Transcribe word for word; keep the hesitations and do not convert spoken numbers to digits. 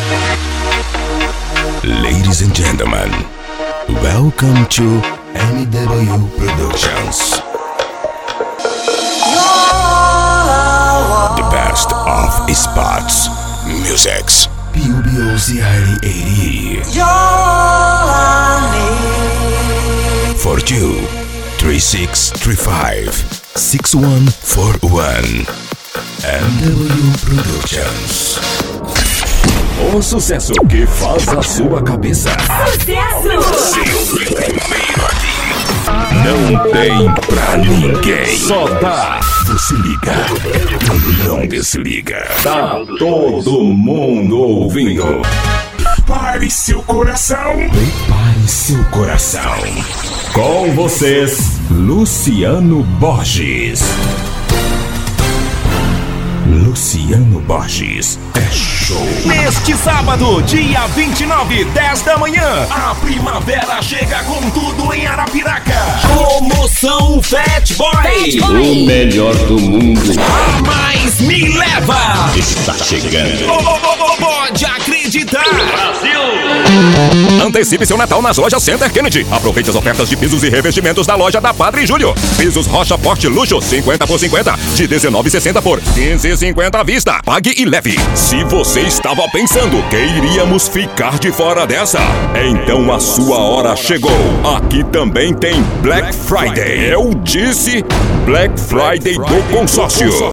Ladies and gentlemen, welcome to M W Productions. The best of spots, musics, P U B O C I eighty. four two three six three five six one four one. M W Productions. O sucesso que faz a sua cabeça. Sucesso! Sempre primeiro aqui. Não tem pra ninguém. Só dá. Você liga. Não desliga. Tá todo mundo ouvindo. Prepare seu coração. Prepare seu coração. Com vocês, Luciano Borges. Luciano Borges é show. Neste sábado, dia vinte e nove, dez da manhã, a primavera chega com tudo em Arapiraca. Promoção Fat Boy. O melhor do mundo. A Mais Me Leva Está chegando. Oh, oh, oh, oh, pode acreditar. Brasil! Antecipe seu Natal nas lojas Center Kennedy. Aproveite as ofertas de pisos e revestimentos da loja da Padre Júlio. Pisos Rocha Forte Luxo cinquenta por cinquenta de dezenove e sessenta por quinze e cinquenta à vista. Pague e leve. Se você estava pensando que iríamos ficar de fora dessa, então a sua hora chegou. Aqui também tem Black Friday. Eu disse Black Friday do consórcio.